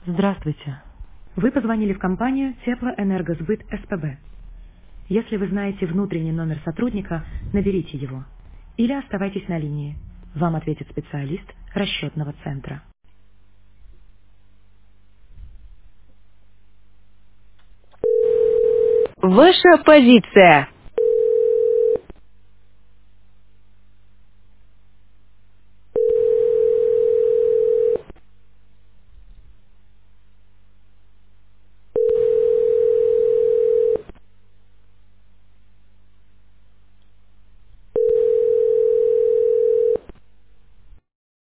Здравствуйте. Вы позвонили в компанию Теплоэнергосбыт СПБ. Если вы знаете внутренний номер сотрудника, наберите его. Или оставайтесь на линии. Вам ответит специалист расчетного центра. Ваша позиция.